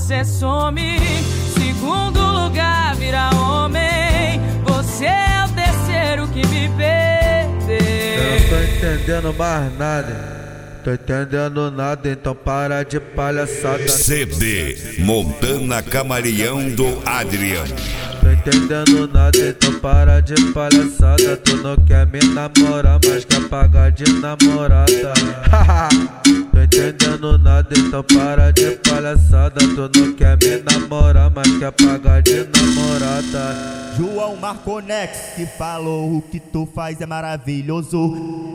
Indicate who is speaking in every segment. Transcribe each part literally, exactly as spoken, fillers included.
Speaker 1: você some. Segundo lugar, vira homem. Você é o terceiro que me perdeu.
Speaker 2: Eu não tô entendendo mais nada. Tô entendendo nada, então para de palhaçada.
Speaker 3: C D Montana Camaleão do Adrian.
Speaker 2: Tô entendendo nada, então para de palhaçada. Tu não quer me namorar, mas quer pagar de namorada. Tô entendendo nada, então para de palhaçada. Tu não quer me namorar, mas quer pagar de namorada.
Speaker 4: João Marconex que falou: o que tu faz é maravilhoso.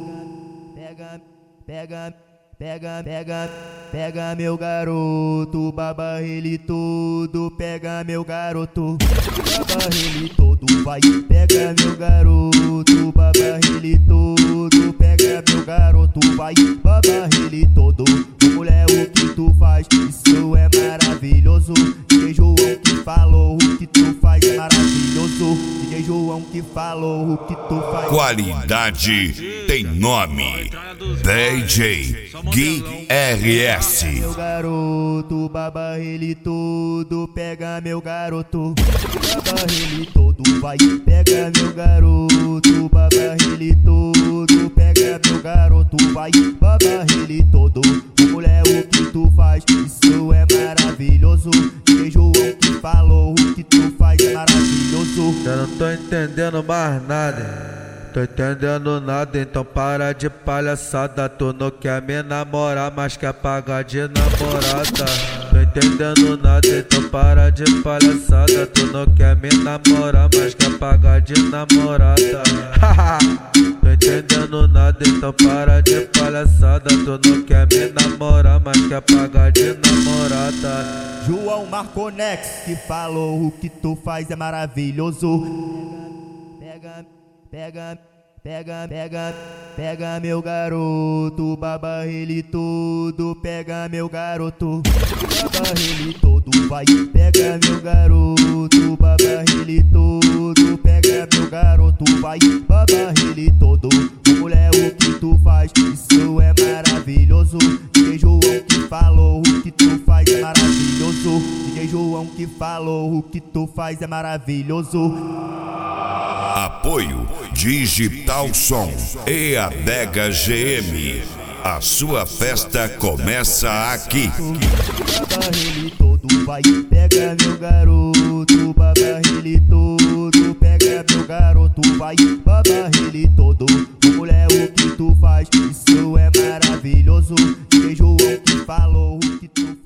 Speaker 4: Pega, pega, pega, pega, pega meu garoto, baba ele todo, pega meu garoto, baba ele todo, vai, pega meu garoto, baba ele todo, pega meu garoto, vai, baba ele todo. Ô mulher, o que tu faz, isso é maravilhoso. D J João que falou: o que tu faz é maravilhoso. D J João que falou: o que tu faz.
Speaker 3: Qualidade tem nome. D J Gui R S.
Speaker 4: Meu garoto, baba ele todo, pega meu garoto, baba ele todo, vai, pega meu garoto, baba ele todo, pega meu garoto, vai, baba ele todo. Ô mulher, o que tu faz, isso é maravilhoso. D J João que falou: o que tu faz é maravilhoso.
Speaker 2: Eu não tô entendendo mais nada. Tô entendendo nada, então para de palhaçada. Tu não quer me namorar, mas quer pagar de namorada. Tô entendendo nada, então para de palhaçada. Tu não quer me namorar, mas quer pagar de namorada. Tô entendendo nada, então para de palhaçada. Tu não quer me namorar, mas quer pagar de namorada.
Speaker 4: João Marconex que falou: o que tu faz é maravilhoso. Pega, pega, pega, pega, pega meu garoto, baba ele todo, pega meu garoto, baba ele todo, vai, pega meu garoto, baba ele todo, pega meu garoto, vai, baba ele todo. Ô mulher, o que tu faz, isso é maravilhoso. D J João que falou: o que tu faz é maravilhoso. D J João que falou: o que tu faz é maravilhoso.
Speaker 3: Apoio Digital Som e Adega G M. A sua festa começa aqui.
Speaker 4: Baba ele todo, vai, pega meu garoto, baba ele todo, pega meu garoto, vai, baba ele todo. Ô mulher, o que tu faz, isso é maravilhoso. D J João que falou: o que tu